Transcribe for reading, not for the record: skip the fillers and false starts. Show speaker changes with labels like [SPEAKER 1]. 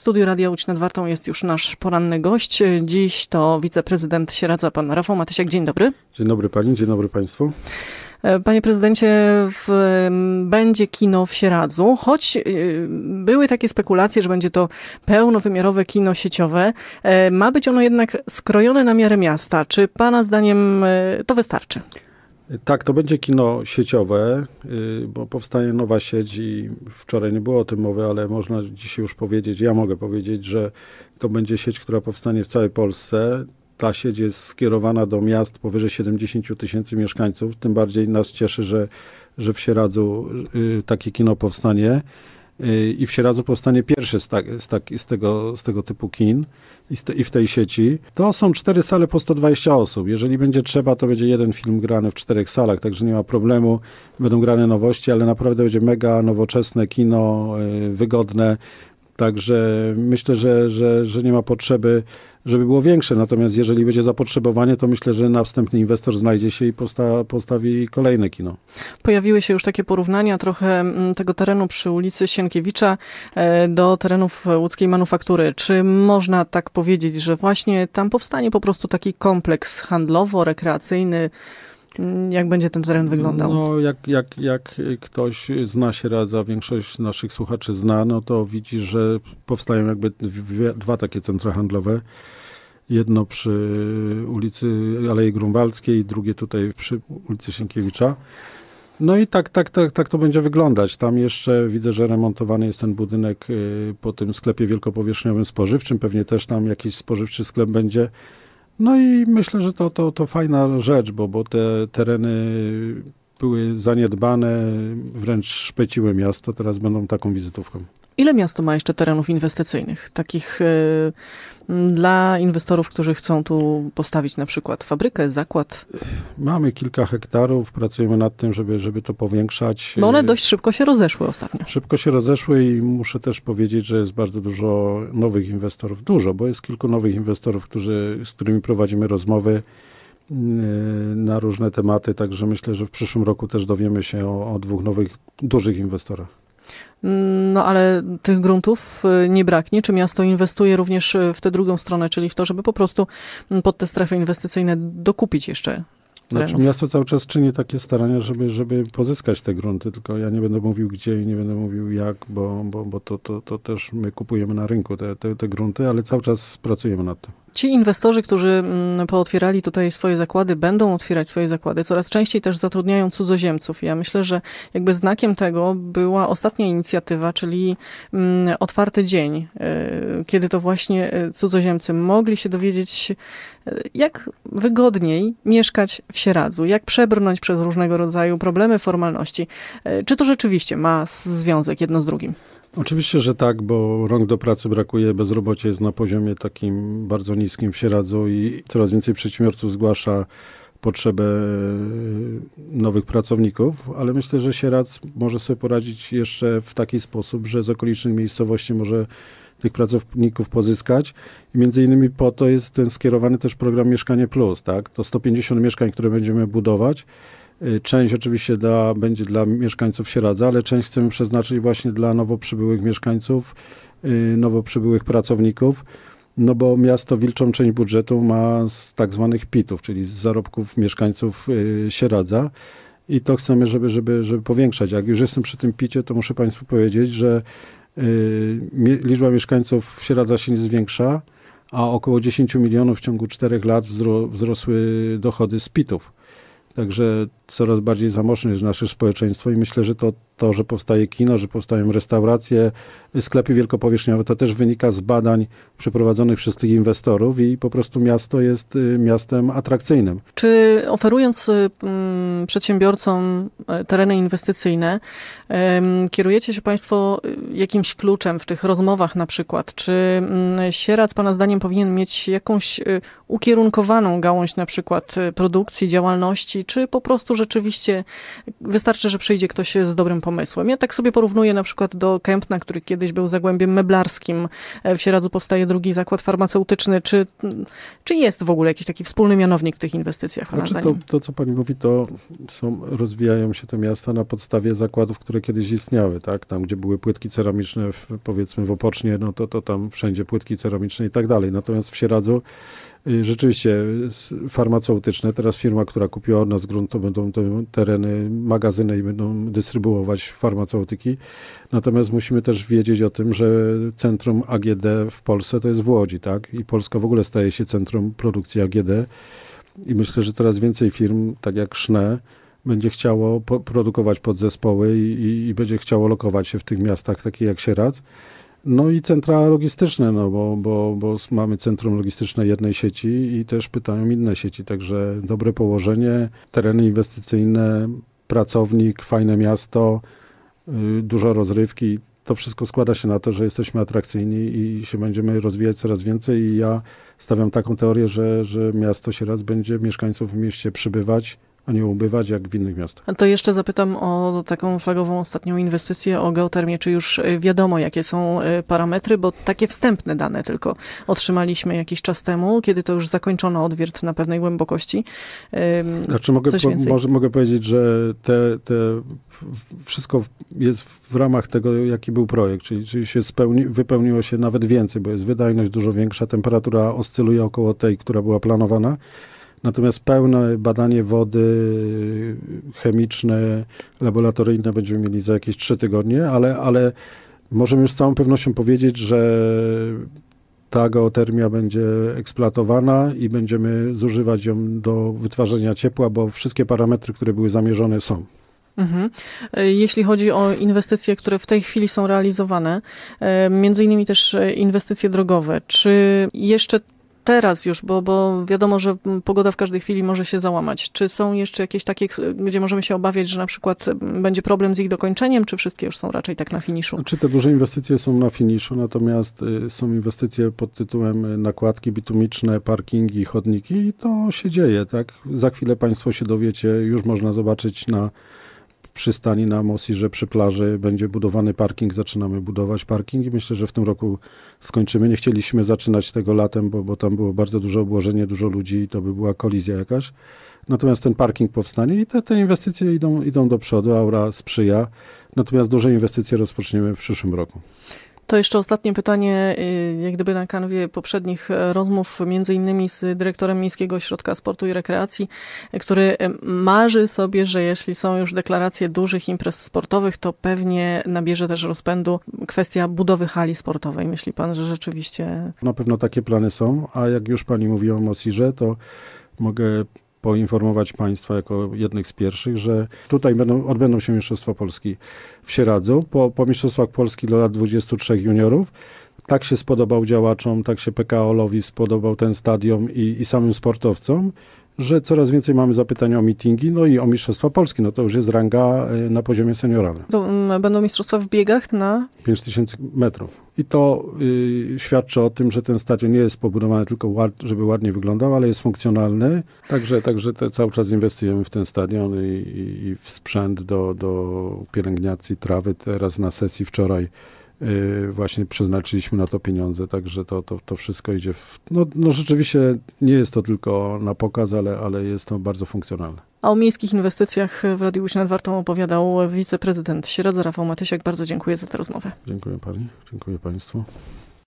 [SPEAKER 1] studiu Radia Łódź nad Wartą jest już nasz poranny gość. Dziś to wiceprezydent Sieradza, pan Rafał Matysiak. Dzień dobry.
[SPEAKER 2] Dzień dobry pani, dzień dobry państwu.
[SPEAKER 1] Panie prezydencie, będzie kino w Sieradzu, choć były takie spekulacje, że będzie to pełnowymiarowe kino sieciowe. Ma być ono jednak skrojone na miarę miasta. Czy pana zdaniem to wystarczy?
[SPEAKER 2] Tak, to będzie kino sieciowe, bo powstaje nowa sieć i wczoraj nie było o tym mowy, ale można dzisiaj już powiedzieć, ja mogę powiedzieć, że to będzie sieć, która powstanie w całej Polsce. Ta sieć jest skierowana do miast powyżej 70 000 mieszkańców. Tym bardziej nas cieszy, że w Sieradzu takie kino powstanie. I w Sieradzu powstanie pierwszy z tego typu kin i w tej sieci. To są 4 sale po 120 osób. Jeżeli będzie trzeba, to będzie jeden film grany w 4 salach, także nie ma problemu. Będą grane nowości, ale naprawdę będzie mega nowoczesne kino, wygodne. Także myślę, że nie ma potrzeby, żeby było większe. Natomiast jeżeli będzie zapotrzebowanie, to myślę, że następny inwestor znajdzie się i postawi kolejne kino.
[SPEAKER 1] Pojawiły się już takie porównania trochę tego terenu przy ulicy Sienkiewicza do terenów łódzkiej manufaktury. Czy można tak powiedzieć, że właśnie tam powstanie po prostu taki kompleks handlowo-rekreacyjny? Jak będzie ten teren wyglądał?
[SPEAKER 2] No, jak ktoś zna Sieradza, większość naszych słuchaczy zna, no to widzi, że powstają jakby dwa takie centra handlowe. Jedno przy ulicy Alei Grunwaldzkiej, drugie tutaj przy ulicy Sienkiewicza. No i tak to będzie wyglądać. Tam jeszcze widzę, że remontowany jest ten budynek po tym sklepie wielkopowierzchniowym spożywczym. Pewnie też tam jakiś spożywczy sklep będzie. No i myślę, że to fajna rzecz, bo te tereny były zaniedbane, wręcz szpeciły miasto, teraz będą taką wizytówką.
[SPEAKER 1] Ile miasto ma jeszcze terenów inwestycyjnych, takich dla inwestorów, którzy chcą tu postawić na przykład fabrykę, zakład?
[SPEAKER 2] Mamy kilka hektarów, pracujemy nad tym, żeby to powiększać.
[SPEAKER 1] Bo one dość szybko się rozeszły ostatnio.
[SPEAKER 2] Szybko się rozeszły i muszę też powiedzieć, że jest bardzo dużo nowych inwestorów. Bo jest kilku nowych inwestorów, z którymi prowadzimy rozmowy na różne tematy, także myślę, że w przyszłym roku też dowiemy się o 2 nowych, dużych inwestorach.
[SPEAKER 1] No ale tych gruntów nie braknie. Czy miasto inwestuje również w tę drugą stronę, czyli w to, żeby po prostu pod te strefy inwestycyjne dokupić jeszcze terenów?
[SPEAKER 2] Znaczy, miasto cały czas czyni takie starania, żeby pozyskać te grunty, tylko ja nie będę mówił gdzie i nie będę mówił jak, bo to też my kupujemy na rynku te grunty, ale cały czas pracujemy nad tym.
[SPEAKER 1] Ci inwestorzy, którzy pootwierali tutaj swoje zakłady, będą otwierać swoje zakłady, coraz częściej też zatrudniają cudzoziemców. Ja myślę, że jakby znakiem tego była ostatnia inicjatywa, czyli otwarty dzień, kiedy to właśnie cudzoziemcy mogli się dowiedzieć, jak wygodniej mieszkać w Sieradzu, jak przebrnąć przez różnego rodzaju problemy, formalności. Czy to rzeczywiście ma związek jedno z drugim?
[SPEAKER 2] Oczywiście, że tak, bo rąk do pracy brakuje, bezrobocie jest na poziomie takim bardzo niskim w Sieradzu i coraz więcej przedsiębiorców zgłasza potrzebę nowych pracowników, ale myślę, że Sieradz może sobie poradzić jeszcze w taki sposób, że z okolicznych miejscowości może tych pracowników pozyskać i między innymi po to jest ten skierowany też program Mieszkanie Plus, tak? To 150 mieszkań, które będziemy budować. Część oczywiście będzie dla mieszkańców Sieradza, ale część chcemy przeznaczyć właśnie dla nowo przybyłych mieszkańców, nowo przybyłych pracowników, no bo miasto wilczą część budżetu ma z tak zwanych PIT-ów, czyli z zarobków mieszkańców Sieradza i to chcemy, żeby powiększać. Jak już jestem przy tym PIT-cie, to muszę państwu powiedzieć, że liczba mieszkańców Sieradza się nie zwiększa, a około 10 milionów w ciągu 4 lat wzrosły dochody z PIT-ów. Także coraz bardziej zamożne jest nasze społeczeństwo i myślę, że to, że powstaje kino, że powstają restauracje, sklepy wielkopowierzchniowe, to też wynika z badań przeprowadzonych przez tych inwestorów i po prostu miasto jest miastem atrakcyjnym.
[SPEAKER 1] Czy oferując przedsiębiorcom tereny inwestycyjne, kierujecie się państwo jakimś kluczem w tych rozmowach na przykład? Czy Sieradz pana zdaniem powinien mieć jakąś ukierunkowaną gałąź na przykład produkcji, działalności, czy po prostu rzeczywiście wystarczy, że przyjdzie ktoś z dobrym pomysłem. Ja tak sobie porównuję na przykład do Kępna, który kiedyś był zagłębiem meblarskim. W Sieradzu powstaje drugi zakład farmaceutyczny. Czy jest w ogóle jakiś taki wspólny mianownik w tych inwestycjach?
[SPEAKER 2] To, co pani mówi, to rozwijają się te miasta na podstawie zakładów, które kiedyś istniały, tak? Tam, gdzie były płytki ceramiczne, powiedzmy w Opocznie, no to tam wszędzie płytki ceramiczne i tak dalej. Natomiast w Sieradzu rzeczywiście farmaceutyczne, teraz firma, która kupiła od nas grunt, to będą tereny, magazyny i będą dystrybuować farmaceutyki. Natomiast musimy też wiedzieć o tym, że centrum AGD w Polsce to jest w Łodzi, tak? I Polska w ogóle staje się centrum produkcji AGD. I myślę, że coraz więcej firm, tak jak Szne, będzie chciało produkować podzespoły i będzie chciało lokować się w tych miastach, takich jak Sieradz. No i centra logistyczne, no bo mamy centrum logistyczne jednej sieci i też pytają inne sieci, także dobre położenie, tereny inwestycyjne, pracownik, fajne miasto, dużo rozrywki. To wszystko składa się na to, że jesteśmy atrakcyjni i się będziemy rozwijać coraz więcej i ja stawiam taką teorię, że miasto Sieradz będzie mieszkańców w mieście przybywać, a nie ubywać jak w innych miastach.
[SPEAKER 1] To jeszcze zapytam o taką flagową ostatnią inwestycję, o geotermię. Czy już wiadomo, jakie są parametry? Bo takie wstępne dane tylko otrzymaliśmy jakiś czas temu, kiedy to już zakończono odwiert na pewnej głębokości.
[SPEAKER 2] Znaczy mogę powiedzieć, że wszystko jest w ramach tego, jaki był projekt, czyli się wypełniło się nawet więcej, bo jest wydajność dużo większa, temperatura oscyluje około tej, która była planowana. Natomiast pełne badanie wody chemiczne, laboratoryjne będziemy mieli za jakieś 3 tygodnie, ale możemy już z całą pewnością powiedzieć, że ta geotermia będzie eksploatowana i będziemy zużywać ją do wytwarzania ciepła, bo wszystkie parametry, które były zamierzone, są.
[SPEAKER 1] Mhm. Jeśli chodzi o inwestycje, które w tej chwili są realizowane, między innymi też inwestycje drogowe, czy jeszcze teraz już, bo wiadomo, że pogoda w każdej chwili może się załamać. Czy są jeszcze jakieś takie, gdzie możemy się obawiać, że na przykład będzie problem z ich dokończeniem, czy wszystkie już są raczej tak na finiszu?
[SPEAKER 2] Czy te duże inwestycje są na finiszu, natomiast są inwestycje pod tytułem nakładki bitumiczne, parkingi, chodniki i to się dzieje, tak? Za chwilę państwo się dowiecie, już można zobaczyć na przystani na Mosirze przy plaży będzie budowany parking, zaczynamy budować parking i myślę, że w tym roku skończymy. Nie chcieliśmy zaczynać tego latem, bo tam było bardzo duże obłożenie, dużo ludzi i to by była kolizja jakaś. Natomiast ten parking powstanie i te inwestycje idą do przodu, Aura sprzyja. Natomiast duże inwestycje rozpoczniemy w przyszłym roku.
[SPEAKER 1] To jeszcze ostatnie pytanie, jak gdyby na kanwie poprzednich rozmów, między innymi z dyrektorem Miejskiego Ośrodka Sportu i Rekreacji, który marzy sobie, że jeśli są już deklaracje dużych imprez sportowych, to pewnie nabierze też rozpędu kwestia budowy hali sportowej. Myśli pan, że rzeczywiście...
[SPEAKER 2] Na pewno takie plany są, a jak już pani mówi o Mosirze, to mogę poinformować państwa jako jednych z pierwszych, że tutaj odbędą się Mistrzostwa Polski w Sieradzu. Po Mistrzostwach Polski do lat 23 juniorów. Tak się spodobał działaczom, tak się PKOL-owi spodobał ten stadion i samym sportowcom, że coraz więcej mamy zapytań o meetingi, no i o Mistrzostwa Polski. No to już jest ranga na poziomie senioralnym.
[SPEAKER 1] To będą mistrzostwa w biegach na?
[SPEAKER 2] 5000 metrów. I to świadczy o tym, że ten stadion nie jest pobudowany tylko żeby ładnie wyglądał, ale jest funkcjonalny. Także cały czas inwestujemy w ten stadion i w sprzęt do pielęgnacji trawy. Teraz na sesji wczoraj właśnie przeznaczyliśmy na to pieniądze, także to wszystko idzie no rzeczywiście nie jest to tylko na pokaz, ale jest to bardzo funkcjonalne.
[SPEAKER 1] A o miejskich inwestycjach w Radiu Łódź nad Wartą opowiadał wiceprezydent Sieradza Rafał Matysiak. Bardzo dziękuję za tę rozmowę.
[SPEAKER 2] Dziękuję pani, dziękuję państwu.